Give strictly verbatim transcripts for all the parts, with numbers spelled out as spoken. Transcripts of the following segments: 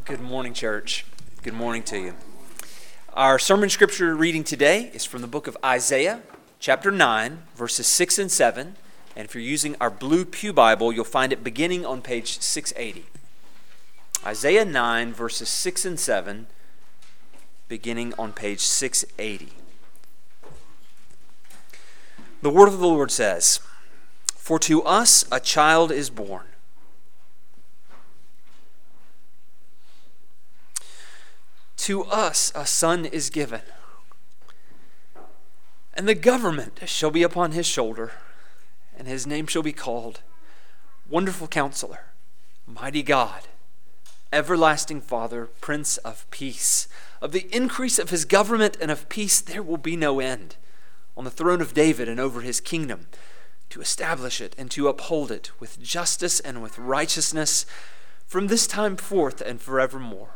Good morning, church. Good morning to you. Our sermon scripture reading today is from the book of Isaiah, chapter nine, verses six and seven. And if you're using our blue pew Bible, you'll find it beginning on page six eighty. Isaiah nine, verses six and seven, beginning on page six eighty. The word of the Lord says, "For to us a child is born. To us a son is given, and the government shall be upon his shoulder, and his name shall be called Wonderful Counselor, Mighty God, Everlasting Father, Prince of Peace. Of the increase of his government and of peace there will be no end, on the throne of David and over his kingdom, to establish it and to uphold it with justice and with righteousness from this time forth and forevermore.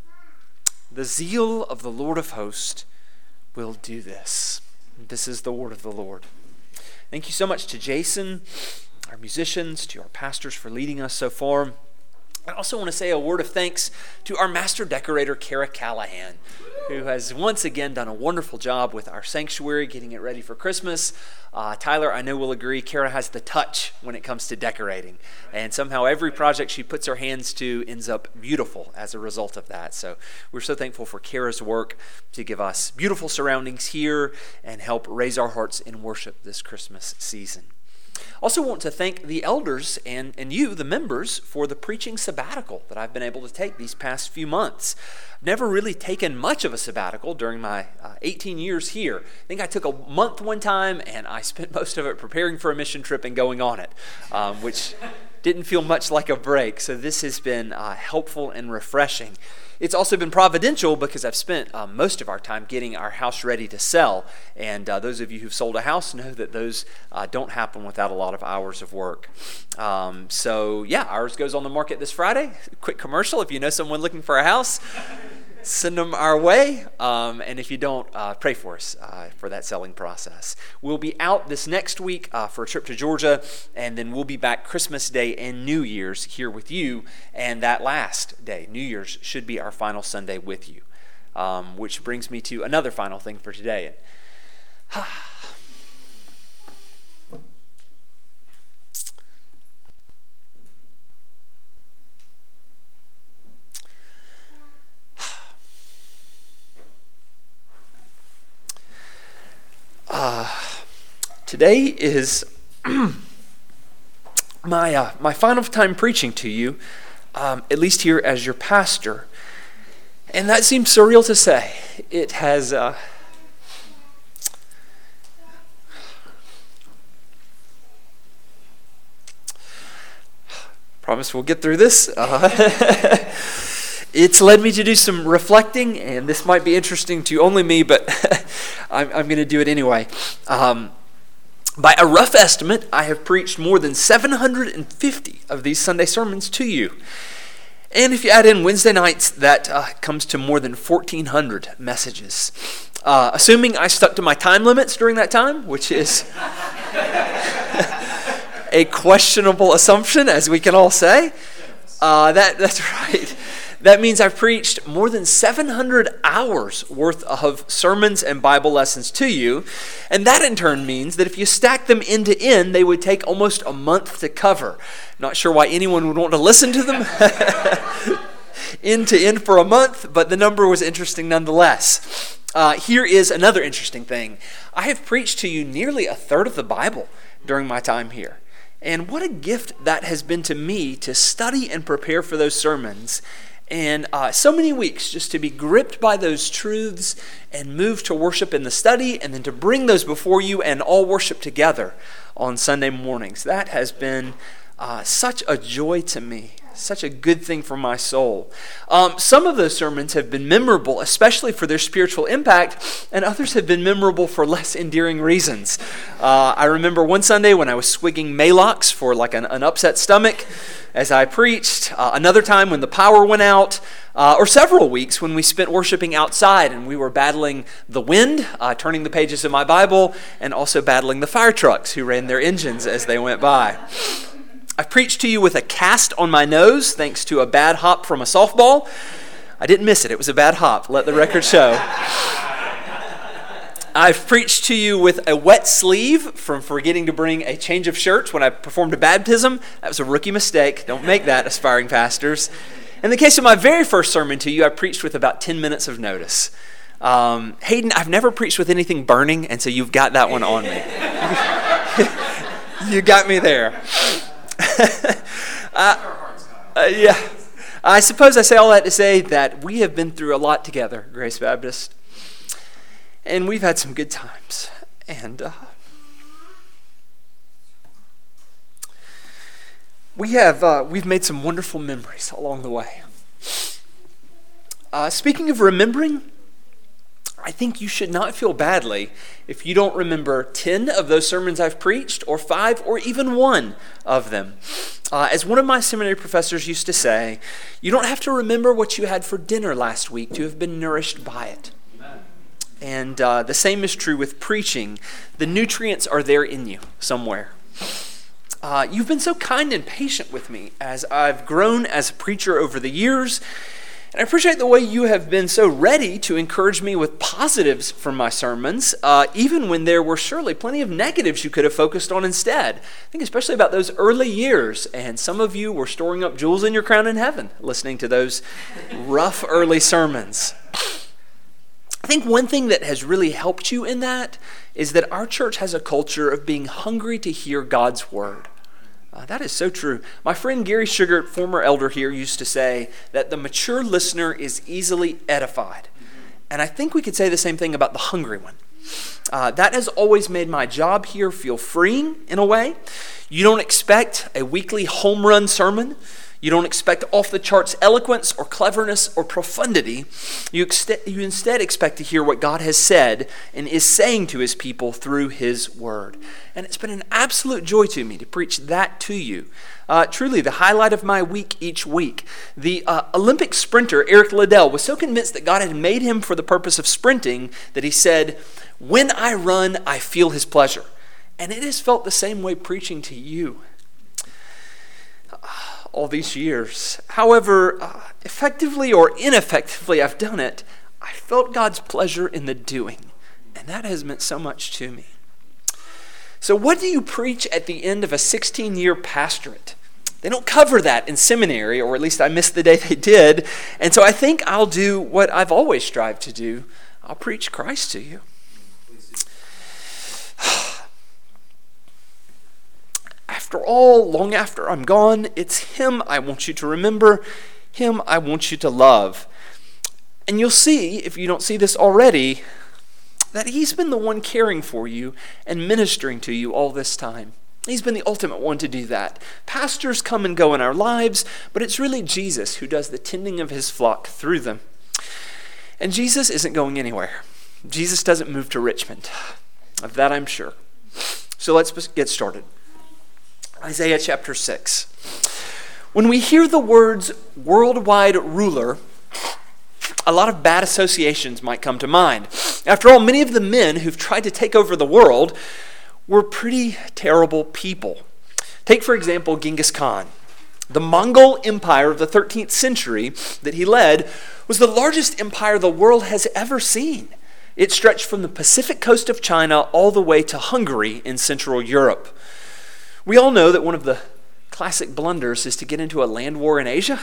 The zeal of the Lord of hosts will do this." This is the word of the Lord. Thank you so much to Jason, our musicians, to our pastors for leading us so far. I also want to say a word of thanks to our master decorator, Kara Callahan, who has once again done a wonderful job with our sanctuary, getting it ready for Christmas. Uh, Tyler, I know will agree, Kara has the touch when it comes to decorating. And somehow every project she puts her hands to ends up beautiful as a result of that. So we're so thankful for Kara's work to give us beautiful surroundings here and help raise our hearts in worship this Christmas season. Also want to thank the elders and, and you, the members, for the preaching sabbatical that I've been able to take these past few months. I've never really taken much of a sabbatical during my uh, eighteen years here. I think I took a month one time, and I spent most of it preparing for a mission trip and going on it, um, which didn't feel much like a break. So this has been uh, helpful and refreshing. It's also been providential because I've spent uh, most of our time getting our house ready to sell. And uh, those of you who've sold a house know that those uh, don't happen without a lot of hours of work. Um, so yeah, ours goes on the market this Friday. Quick commercial, if you know someone looking for a house, send them our way. Um, and if you don't, uh, pray for us uh, for that selling process. We'll be out this next week uh, for a trip to Georgia, and then we'll be back Christmas Day and New Year's here with you. And that last day, New Year's, should be our final Sunday with you. Um, which brings me to another final thing for today. Uh, today is my uh, my final time preaching to you, um, at least here as your pastor, and that seems surreal to say. It has uh, promise we'll get through this. Uh, It's led me to do some reflecting, and this might be interesting to only me, but I'm, I'm going to do it anyway. Um, by a rough estimate, I have preached more than seven hundred fifty of these Sunday sermons to you. And if you add in Wednesday nights, that uh, comes to more than fourteen hundred messages. Uh, assuming I stuck to my time limits during that time, which is a questionable assumption, as we can all say. Uh, that that's right. That means I've preached more than seven hundred hours worth of sermons and Bible lessons to you. And that in turn means that if you stack them end to end, they would take almost a month to cover. Not sure why anyone would want to listen to them end to end for a month, but the number was interesting nonetheless. Uh, here is another interesting thing. I have preached to you nearly a third of the Bible during my time here. And what a gift that has been to me to study and prepare for those sermons. And uh, so many weeks just to be gripped by those truths and move to worship in the study, and then to bring those before you and all worship together on Sunday mornings. That has been uh, such a joy to me, such a good thing for my soul. Um, some of those sermons have been memorable, especially for their spiritual impact, and others have been memorable for less endearing reasons. Uh, I remember one Sunday when I was swigging Maalox for like an, an upset stomach as I preached, uh, another time when the power went out, uh, or several weeks when we spent worshiping outside and we were battling the wind, uh, turning the pages of my Bible, and also battling the fire trucks who ran their engines as they went by. I've preached to you with a cast on my nose thanks to a bad hop from a softball. I didn't miss it. It was a bad hop. Let the record show. I've preached to you with a wet sleeve from forgetting to bring a change of shirts when I performed a baptism. That was a rookie mistake. Don't make that, aspiring pastors. In the case of my very first sermon to you, I preached with about ten minutes of notice. Um, Hayden, I've never preached with anything burning, and so you've got that one on me. You got me there. uh, uh, yeah. I suppose I say all that to say that we have been through a lot together, Grace Baptist. And we've had some good times. And uh, we have uh, we've made some wonderful memories along the way. Uh, speaking of remembering, I think you should not feel badly if you don't remember ten of those sermons I've preached, or five, or even one of them. Uh, as one of my seminary professors used to say, you don't have to remember what you had for dinner last week to have been nourished by it. And uh, the same is true with preaching. The nutrients are there in you somewhere. Uh, you've been so kind and patient with me as I've grown as a preacher over the years. And I appreciate the way you have been so ready to encourage me with positives from my sermons, uh, even when there were surely plenty of negatives you could have focused on instead. I think especially about those early years. And some of you were storing up jewels in your crown in heaven listening to those rough early sermons. I think one thing that has really helped you in that is that our church has a culture of being hungry to hear God's word. Uh, that is so true. My friend Gary Sugar, former elder here, used to say that the mature listener is easily edified. And I think we could say the same thing about the hungry one. Uh, that has always made my job here feel freeing in a way. You don't expect a weekly home run sermon. You don't expect off-the-charts eloquence or cleverness or profundity. You, ex- you instead expect to hear what God has said and is saying to his people through his word. And it's been an absolute joy to me to preach that to you. Uh, truly, the highlight of my week each week. The uh, Olympic sprinter Eric Liddell was so convinced that God had made him for the purpose of sprinting that he said, "When I run, I feel his pleasure." And it has felt the same way preaching to you all these years. However, uh, effectively or ineffectively I've done it, I felt God's pleasure in the doing, and that has meant so much to me. So what do you preach at the end of a sixteen-year pastorate? They don't cover that in seminary, or at least I missed the day they did, and so I think I'll do what I've always strived to do. I'll preach Christ to you. After all, long after I'm gone, it's him I want you to remember, him I want you to love. And you'll see, if you don't see this already, that he's been the one caring for you and ministering to you all this time. He's been the ultimate one to do that. Pastors come and go in our lives, but it's really Jesus who does the tending of his flock through them. And Jesus isn't going anywhere. Jesus doesn't move to Richmond. Of that I'm sure. So let's get started. Isaiah chapter six. When we hear the words worldwide ruler, a lot of bad associations might come to mind. After all, many of the men who've tried to take over the world were pretty terrible people. Take, for example, Genghis Khan. The Mongol Empire of the thirteenth century that he led was the largest empire the world has ever seen. It stretched from the Pacific coast of China all the way to Hungary in Central Europe. We all know that one of the classic blunders is to get into a land war in Asia.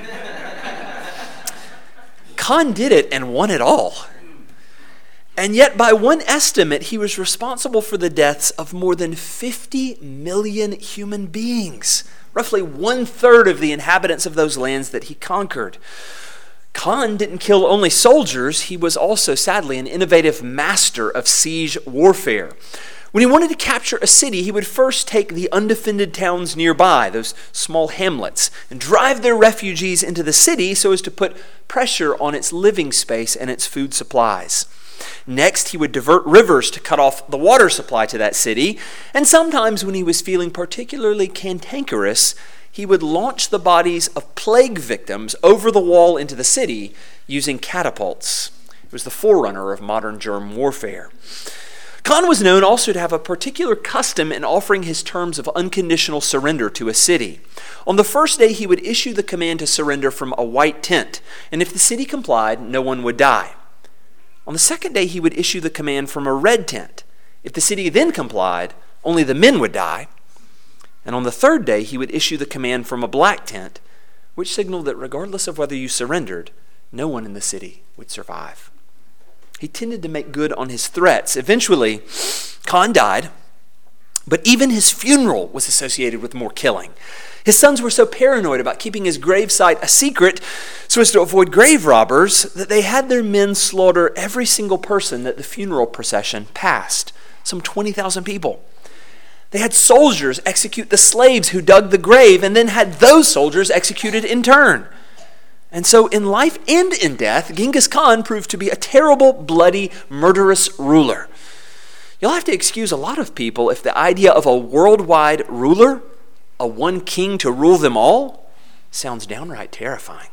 Khan did it and won it all. And yet, by one estimate, he was responsible for the deaths of more than fifty million human beings, roughly one-third of the inhabitants of those lands that he conquered. Khan didn't kill only soldiers, he was also, sadly, an innovative master of siege warfare. When he wanted to capture a city, he would first take the undefended towns nearby, those small hamlets, and drive their refugees into the city so as to put pressure on its living space and its food supplies. Next, he would divert rivers to cut off the water supply to that city, and sometimes when he was feeling particularly cantankerous, he would launch the bodies of plague victims over the wall into the city using catapults. It was the forerunner of modern germ warfare. Khan was known also to have a particular custom in offering his terms of unconditional surrender to a city. On the first day, he would issue the command to surrender from a white tent, and if the city complied, no one would die. On the second day, he would issue the command from a red tent. If the city then complied, only the men would die. And on the third day, he would issue the command from a black tent, which signaled that regardless of whether you surrendered, no one in the city would survive. He tended to make good on his threats. Eventually, Khan died, but even his funeral was associated with more killing. His sons were so paranoid about keeping his gravesite a secret so as to avoid grave robbers that they had their men slaughter every single person that the funeral procession passed, some twenty thousand people. They had soldiers execute the slaves who dug the grave and then had those soldiers executed in turn. And so in life and in death, Genghis Khan proved to be a terrible, bloody, murderous ruler. You'll have to excuse a lot of people if the idea of a worldwide ruler, a one king to rule them all, sounds downright terrifying.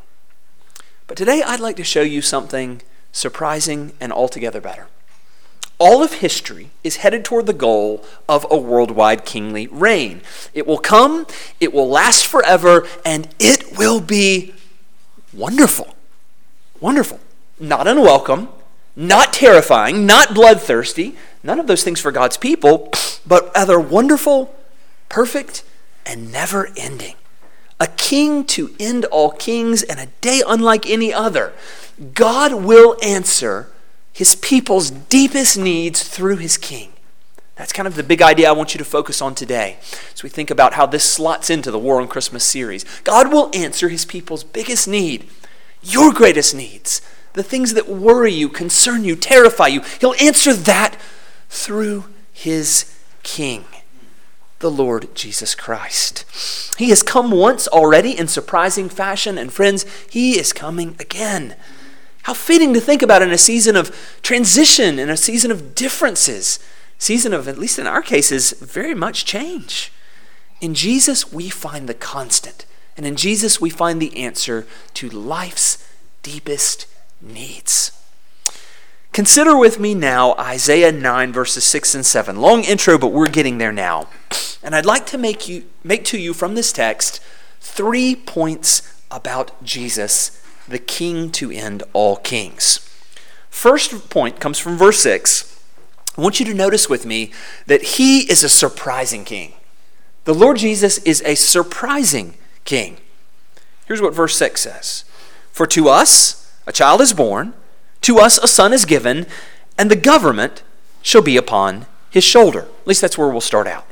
But today I'd like to show you something surprising and altogether better. All of history is headed toward the goal of a worldwide kingly reign. It will come, it will last forever, and it will be wonderful. Wonderful. Not unwelcome, not terrifying, not bloodthirsty, none of those things for God's people, but rather wonderful, perfect, and never ending. A king to end all kings and a day unlike any other. God will answer his people's deepest needs through his king. That's kind of the big idea I want you to focus on today as we think about how this slots into the War on Christmas series. God will answer his people's biggest need, your greatest needs, the things that worry you, concern you, terrify you. He'll answer that through his king, the Lord Jesus Christ. He has come once already in surprising fashion, and friends, he is coming again. How fitting to think about in a season of transition, in a season of differences, season of, at least in our cases, very much change. In Jesus, we find the constant, and in Jesus, we find the answer to life's deepest needs. Consider with me now Isaiah nine, verses six and seven. Long intro, but we're getting there now. And I'd like to make you make to you from this text three points about Jesus, the King to end all kings. First point comes from verse six. I want you to notice with me that he is a surprising king. The Lord Jesus is a surprising king. Here's what verse six says. For to us a child is born, to us a son is given, and the government shall be upon his shoulder. At least that's where we'll start out.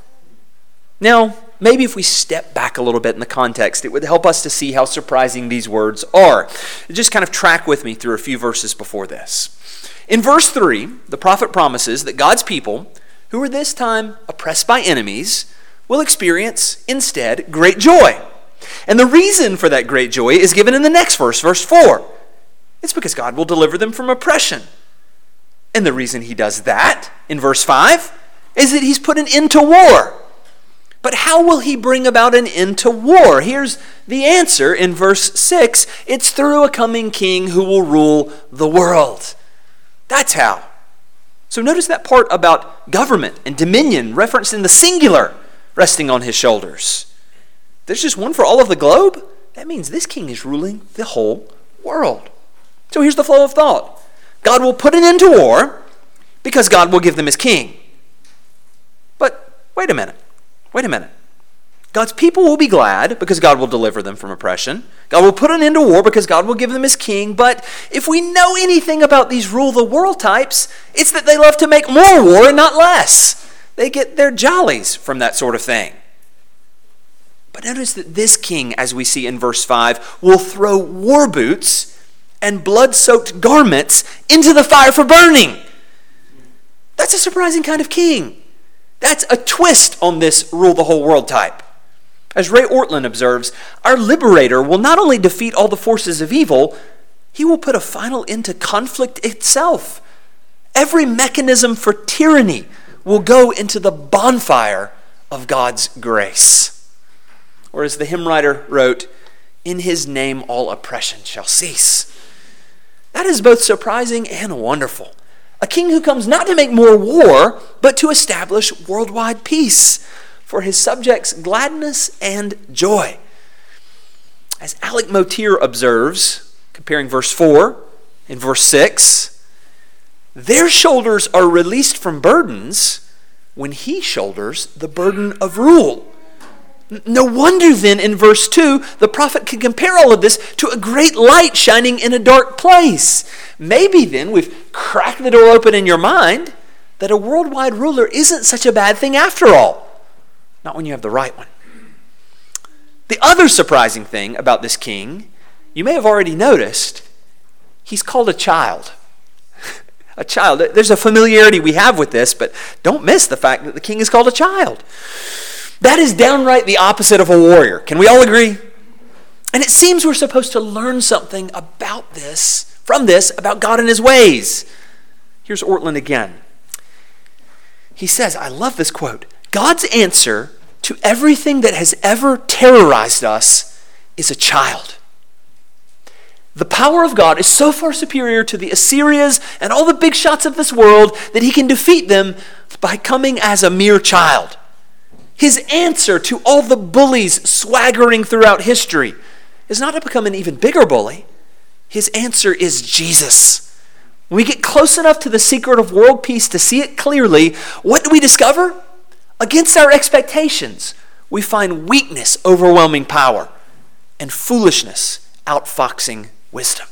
Now, maybe if we step back a little bit in the context, it would help us to see how surprising these words are. Just kind of track with me through a few verses before this. In verse three, the prophet promises that God's people, who are this time oppressed by enemies, will experience instead great joy. And the reason for that great joy is given in the next verse, verse four. It's because God will deliver them from oppression. And the reason he does that, in verse five, is that he's put an end to war. But how will he bring about an end to war? Here's the answer in verse six. It's through a coming king who will rule the world. That's how. So notice that part about government and dominion referenced in the singular resting on his shoulders. There's just one for all of the globe? That means this king is ruling the whole world. So here's the flow of thought. God will put an end to war because God will give them his king. But wait a minute. Wait a minute. God's people will be glad because God will deliver them from oppression. God will put an end to war because God will give them his king. But if we know anything about these rule the world types, it's that they love to make more war and not less. They get their jollies from that sort of thing. But notice that this king, as we see in verse five, will throw war boots and blood-soaked garments into the fire for burning. That's a surprising kind of king. That's a twist on this rule the whole world type. As Ray Ortlund observes, our liberator will not only defeat all the forces of evil, he will put a final end to conflict itself. Every mechanism for tyranny will go into the bonfire of God's grace. Or as the hymn writer wrote, in his name all oppression shall cease. That is both surprising and wonderful. A king who comes not to make more war, but to establish worldwide peace for his subjects' gladness and joy. As Alec Motyer observes, comparing verse four and verse six, their shoulders are released from burdens when he shoulders the burden of rule. No wonder then in verse two, the prophet can compare all of this to a great light shining in a dark place. Maybe then we've cracked the door open in your mind that a worldwide ruler isn't such a bad thing after all. Not when you have the right one. The other surprising thing about this king, you may have already noticed, he's called a child. A child. There's a familiarity we have with this, but don't miss the fact that the king is called a child. That is downright the opposite of a warrior. Can we all agree? And it seems we're supposed to learn something about this, from this, about God and his ways. Here's Ortlund again. He says, I love this quote, God's answer to everything that has ever terrorized us is a child. The power of God is so far superior to the Assyrias and all the big shots of this world that he can defeat them by coming as a mere child. His answer to all the bullies swaggering throughout history is not to become an even bigger bully. His answer is Jesus. When we get close enough to the secret of world peace to see it clearly, what do we discover? Against our expectations, we find weakness overwhelming power and foolishness outfoxing wisdom.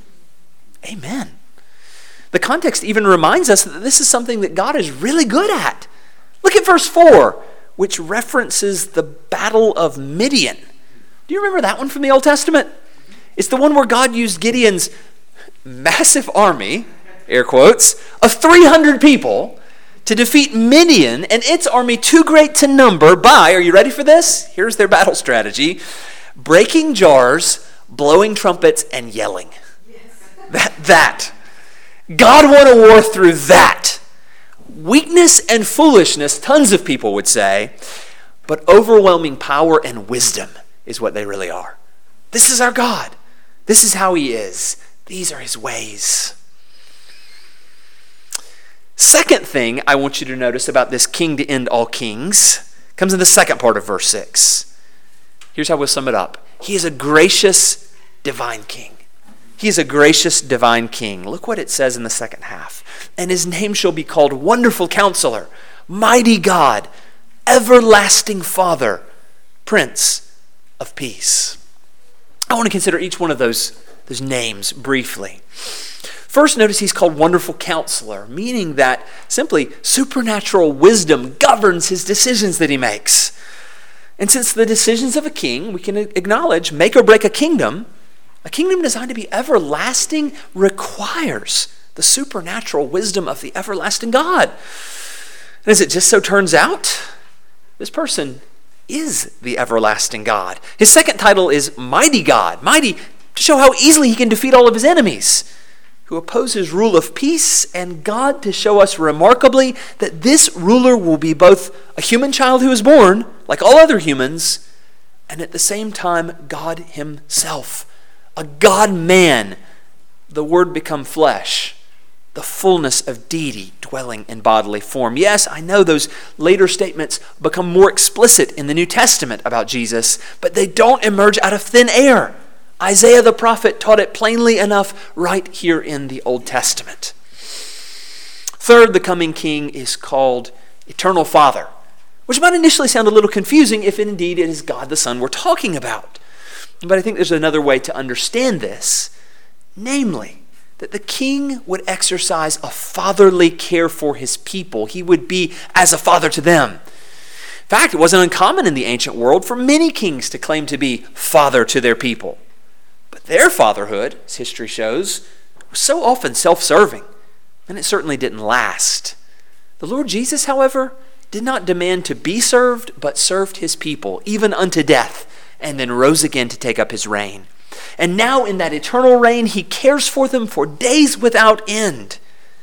Amen. The context even reminds us that this is something that God is really good at. Look at verse four, which references the battle of Midian. Do you remember that one from the Old Testament? It's the one where God used Gideon's massive army, air quotes, of three hundred people to defeat Midian and its army too great to number by, are you ready for this? Here's their battle strategy, breaking jars, blowing trumpets, and yelling. Yes. That, that. God won a war through that. Weakness and foolishness, tons of people would say, but overwhelming power and wisdom is what they really are. This is our God. This is how he is. These are his ways. Second thing I want you to notice about this king to end all kings comes in the second part of verse six. Here's how we'll sum it up. He is a gracious divine king. He is a gracious divine king. Look what it says in the second half. And his name shall be called Wonderful Counselor, Mighty God, Everlasting Father, Prince of Peace. I want to consider each one of those, those names briefly. First, notice he's called Wonderful Counselor, meaning that simply supernatural wisdom governs his decisions that he makes. And since the decisions of a king, we can acknowledge, make or break a kingdom, a kingdom designed to be everlasting requires the supernatural wisdom of the everlasting God. And as it just so turns out, this person is the everlasting God. His second title is Mighty God, mighty to show how easily he can defeat all of his enemies, who oppose his rule of peace, and God to show us remarkably that this ruler will be both a human child who is born, like all other humans, and at the same time God himself, a God-man, the Word become flesh, the fullness of deity dwelling in bodily form. Yes, I know those later statements become more explicit in the New Testament about Jesus, but they don't emerge out of thin air. Isaiah the prophet taught it plainly enough right here in the Old Testament. Third, the coming king is called Eternal Father, which might initially sound a little confusing if indeed it is God the Son we're talking about. But I think there's another way to understand this, namely, that the king would exercise a fatherly care for his people. He would be as a father to them. In fact, it wasn't uncommon in the ancient world for many kings to claim to be father to their people. But their fatherhood, as history shows, was so often self-serving, and it certainly didn't last. The Lord Jesus, however, did not demand to be served, but served his people, even unto death, and then rose again to take up his reign. And now in that eternal reign, he cares for them for days without end.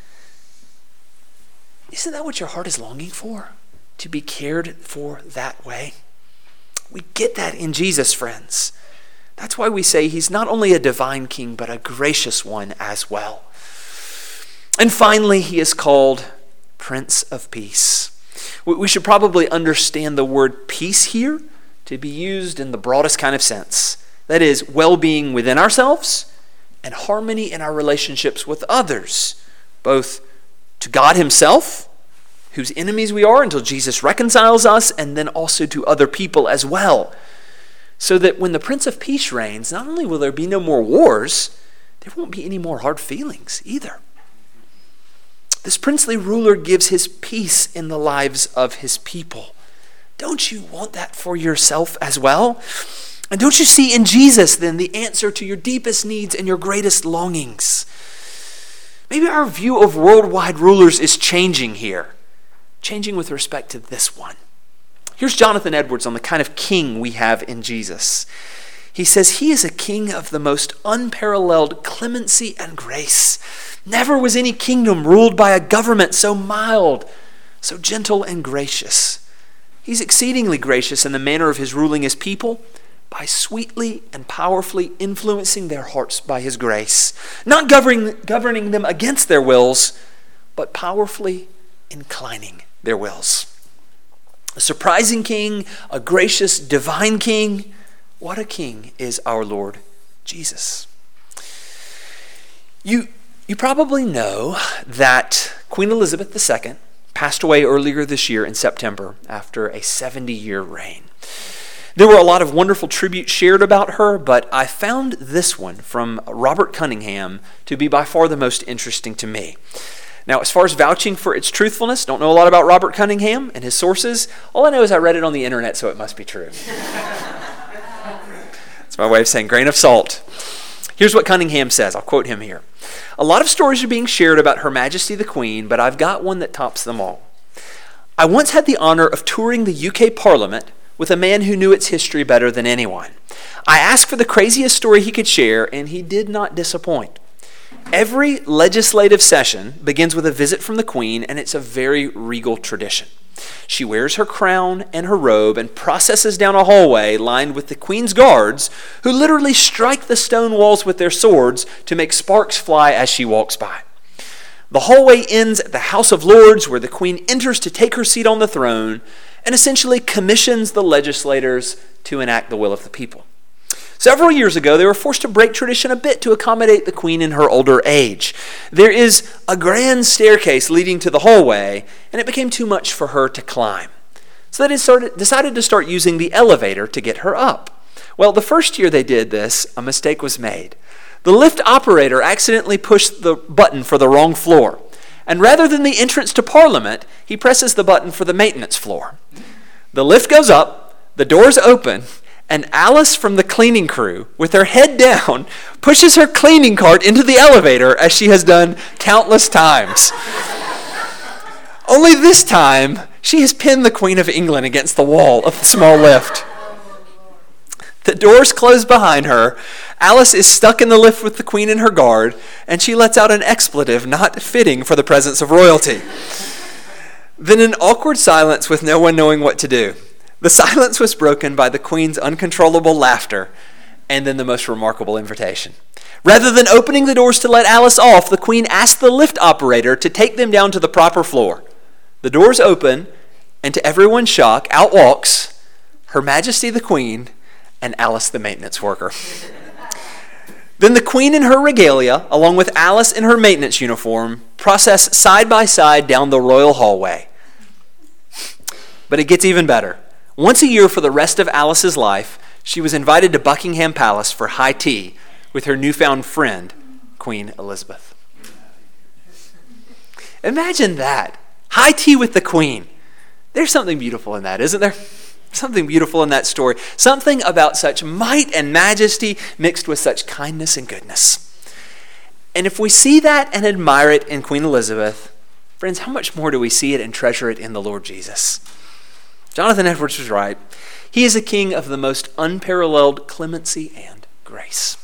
Isn't that what your heart is longing for? To be cared for that way? We get that in Jesus, friends. That's why we say he's not only a divine king, but a gracious one as well. And finally, he is called Prince of Peace. We should probably understand the word peace here to be used in the broadest kind of sense. That is, well-being within ourselves and harmony in our relationships with others, both to God himself, whose enemies we are until Jesus reconciles us, and then also to other people as well. So that when the Prince of Peace reigns, not only will there be no more wars, there won't be any more hard feelings either. This princely ruler gives his peace in the lives of his people. Don't you want that for yourself as well? And don't you see in Jesus then the answer to your deepest needs and your greatest longings? Maybe our view of worldwide rulers is changing here, changing with respect to this one. Here's Jonathan Edwards on the kind of king we have in Jesus. He says, he is a king of the most unparalleled clemency and grace. Never was any kingdom ruled by a government so mild, so gentle and gracious. He's exceedingly gracious in the manner of his ruling his people by sweetly and powerfully influencing their hearts by his grace, not governing, governing them against their wills, but powerfully inclining their wills. A surprising king, a gracious, divine king. What a king is our Lord Jesus. You, you probably know that Queen Elizabeth the Second passed away earlier this year in September after a seventy-year reign. There were a lot of wonderful tributes shared about her, but I found this one from Robert Cunningham to be by far the most interesting to me. Now, as far as vouching for its truthfulness, don't know a lot about Robert Cunningham and his sources. All I know is I read it on the internet, so it must be true. That's my way of saying grain of salt. Here's what Cunningham says. I'll quote him here. A lot of stories are being shared about Her Majesty the Queen, but I've got one that tops them all. I once had the honor of touring the U K Parliament with a man who knew its history better than anyone. I asked for the craziest story he could share, and he did not disappoint. Every legislative session begins with a visit from the Queen, and it's a very regal tradition. She wears her crown and her robe and processes down a hallway lined with the Queen's guards, who literally strike the stone walls with their swords to make sparks fly as she walks by. The hallway ends at the House of Lords, where the Queen enters to take her seat on the throne and essentially commissions the legislators to enact the will of the people. Several years ago, they were forced to break tradition a bit to accommodate the Queen in her older age. There is a grand staircase leading to the hallway, and it became too much for her to climb. So they started, decided to start using the elevator to get her up. Well, the first year they did this, a mistake was made. The lift operator accidentally pushed the button for the wrong floor, and rather than the entrance to Parliament, he presses the button for the maintenance floor. The lift goes up, the doors open, and Alice from the cleaning crew, with her head down, pushes her cleaning cart into the elevator as she has done countless times. Only this time, she has pinned the Queen of England against the wall of the small lift. The doors close behind her. Alice is stuck in the lift with the Queen and her guard, and she lets out an expletive not fitting for the presence of royalty. Then an awkward silence with no one knowing what to do. The silence was broken by the Queen's uncontrollable laughter and then the most remarkable invitation. Rather than opening the doors to let Alice off, the Queen asked the lift operator to take them down to the proper floor. The doors open, and to everyone's shock, out walks Her Majesty the Queen and Alice the maintenance worker. Then the Queen in her regalia, along with Alice in her maintenance uniform, process side by side down the royal hallway. But it gets even better. Once a year for the rest of Alice's life, she was invited to Buckingham Palace for high tea with her newfound friend, Queen Elizabeth. Imagine that. High tea with the Queen. There's something beautiful in that, isn't there? Something beautiful in that story. Something about such might and majesty mixed with such kindness and goodness. And if we see that and admire it in Queen Elizabeth, friends, how much more do we see it and treasure it in the Lord Jesus? Jonathan Edwards was right. He is a king of the most unparalleled clemency and grace.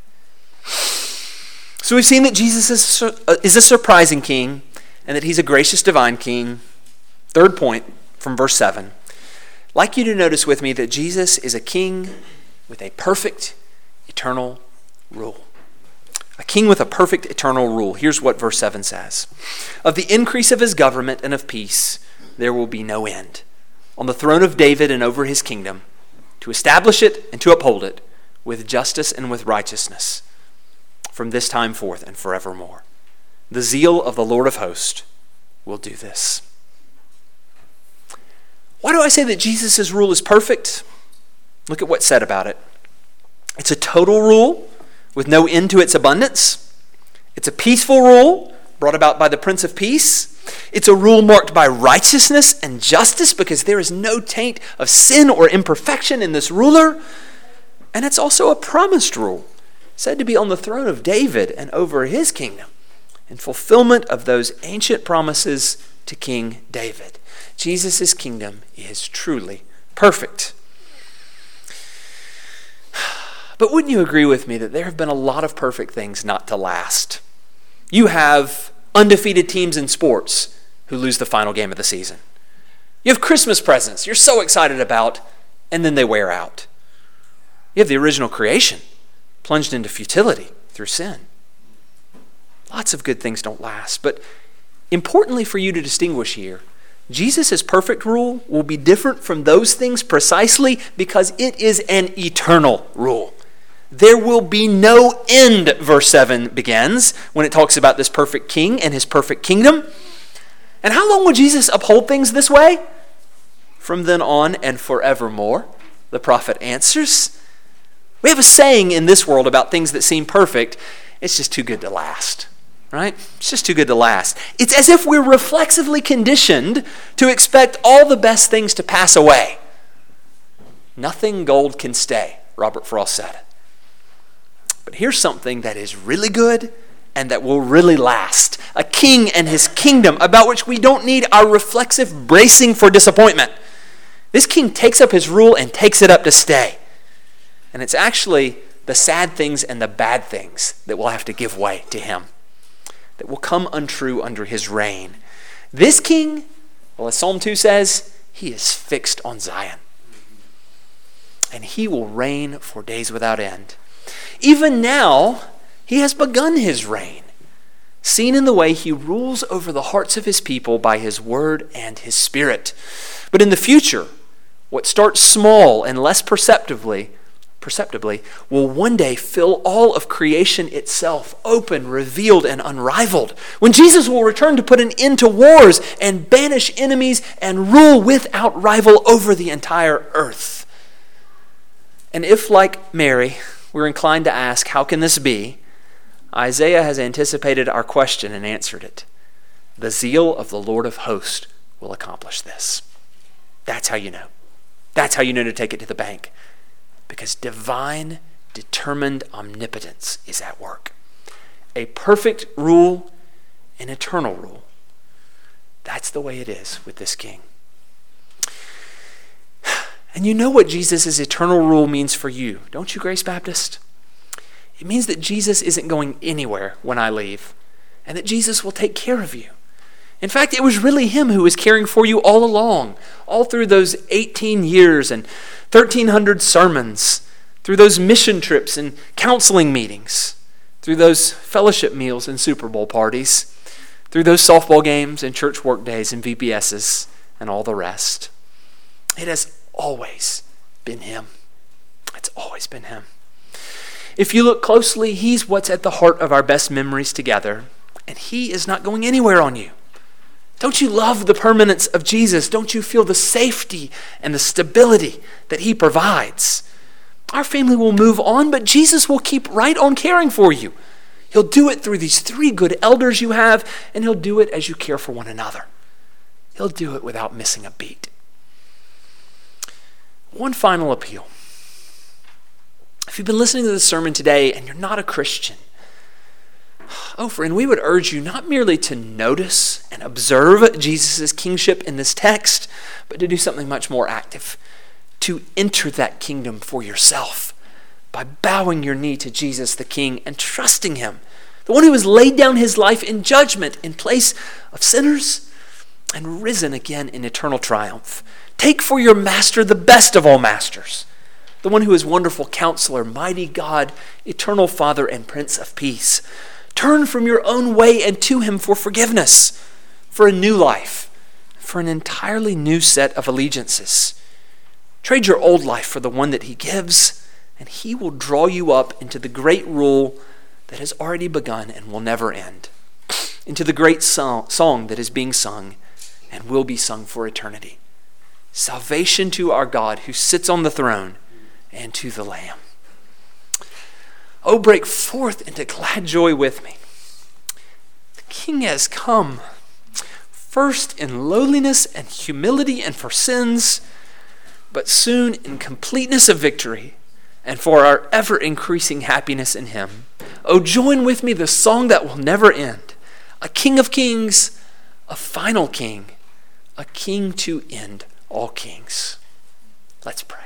So we've seen that Jesus is a, is a surprising king and that he's a gracious divine king. Third point from verse seven. I'd like you to notice with me that Jesus is a king with a perfect eternal rule. A king with a perfect eternal rule. Here's what verse seven says. Of the increase of his government and of peace, there will be no end. On the throne of David and over his kingdom, to establish it and to uphold it with justice and with righteousness from this time forth and forevermore. The zeal of the Lord of hosts will do this. Why do I say that Jesus' rule is perfect? Look at what's said about it. It's a total rule with no end to its abundance. It's a peaceful rule brought about by the Prince of Peace. It's a rule marked by righteousness and justice because there is no taint of sin or imperfection in this ruler. And it's also a promised rule, said to be on the throne of David and over his kingdom, in fulfillment of those ancient promises to King David. Jesus' kingdom is truly perfect. But wouldn't you agree with me that there have been a lot of perfect things not to last? You have undefeated teams in sports who lose the final game of the season. You have Christmas presents you're so excited about, and then they wear out. You have the original creation plunged into futility through sin. Lots of good things don't last. But importantly for you to distinguish here, Jesus' perfect rule will be different from those things precisely because it is an eternal rule. There will be no end, verse seven begins, when it talks about this perfect king and his perfect kingdom. And how long will Jesus uphold things this way? From then on and forevermore, the prophet answers. We have a saying in this world about things that seem perfect, it's just too good to last, right? It's just too good to last. It's as if we're reflexively conditioned to expect all the best things to pass away. Nothing gold can stay, Robert Frost said. But here's something that is really good and that will really last. A king and his kingdom about which we don't need our reflexive bracing for disappointment. This king takes up his rule and takes it up to stay. And it's actually the sad things and the bad things that will have to give way to him, that will come untrue under his reign. This king, well, as Psalm two says, he is fixed on Zion. And he will reign for days without end. Even now, he has begun his reign, seen in the way he rules over the hearts of his people by his word and his spirit. But in the future, what starts small and less perceptibly, perceptibly will one day fill all of creation itself, open, revealed, and unrivaled. When Jesus will return to put an end to wars and banish enemies and rule without rival over the entire earth. And if, like Mary, we're inclined to ask, how can this be? Isaiah has anticipated our question and answered it. The zeal of the Lord of hosts will accomplish this. That's how you know. That's how you know to take it to the bank. Because divine, determined omnipotence is at work. A perfect rule, an eternal rule. That's the way it is with this king. And you know what Jesus' eternal rule means for you, don't you, Grace Baptist? It means that Jesus isn't going anywhere when I leave, and that Jesus will take care of you. In fact, it was really him who was caring for you all along, all through those eighteen years and thirteen hundred sermons, through those mission trips and counseling meetings, through those fellowship meals and Super Bowl parties, through those softball games and church work days and V B S's and all the rest. It has always been him. It's always been him. If you look closely, he's what's at the heart of our best memories together, and he is not going anywhere on you. Don't you love the permanence of Jesus? Don't you feel the safety and the stability that he provides? Our family will move on, but Jesus will keep right on caring for you. He'll do it through these three good elders you have, and he'll do it as you care for one another. He'll do it without missing a beat. One final appeal. If you've been listening to this sermon today and you're not a Christian, oh friend, we would urge you not merely to notice and observe Jesus' kingship in this text, but to do something much more active, to enter that kingdom for yourself by bowing your knee to Jesus the King and trusting him, the one who has laid down his life in judgment in place of sinners and risen again in eternal triumph. Take for your master the best of all masters, the one who is wonderful counselor, mighty God, eternal Father, and Prince of Peace. Turn from your own way and to him for forgiveness, for a new life, for an entirely new set of allegiances. Trade your old life for the one that he gives, and he will draw you up into the great rule that has already begun and will never end, into the great song, song that is being sung and will be sung for eternity. Salvation to our God who sits on the throne and to the Lamb. Oh, break forth into glad joy with me. The King has come, first in lowliness and humility and for sins, but soon in completeness of victory and for our ever-increasing happiness in him. Oh, join with me the song that will never end. A King of kings, a final King, a King to end all kings. Let's pray.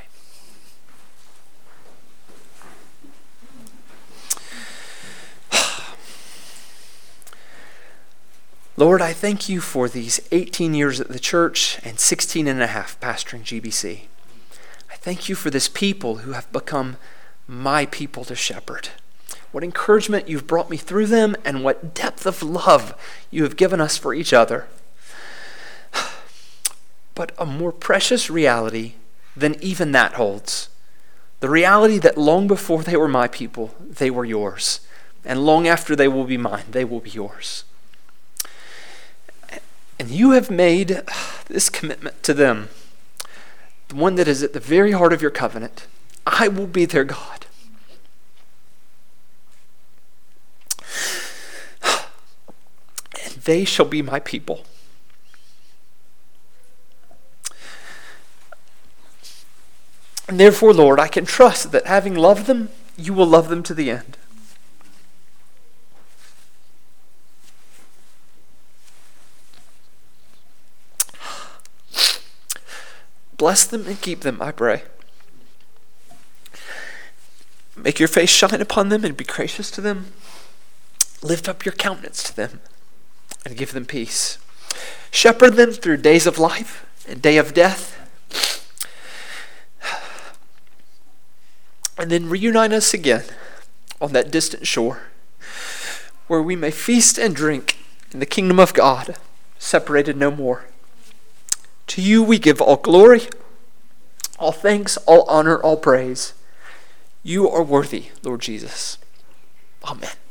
Lord, I thank you for these eighteen years at the church and sixteen and a half pastoring G B C. I thank you for this people who have become my people to shepherd. What encouragement you've brought me through them, and what depth of love you have given us for each other. But a more precious reality than even that holds. The reality that long before they were my people, they were yours. And long after they will be mine, they will be yours. And you have made this commitment to them, the one that is at the very heart of your covenant. I will be their God. And they shall be my people. And therefore, Lord, I can trust that having loved them, you will love them to the end. Bless them and keep them, I pray. Make your face shine upon them and be gracious to them. Lift up your countenance to them and give them peace. Shepherd them through days of life and day of death. And then reunite us again on that distant shore where we may feast and drink in the kingdom of God, separated no more. To you we give all glory, all thanks, all honor, all praise. You are worthy, Lord Jesus. Amen.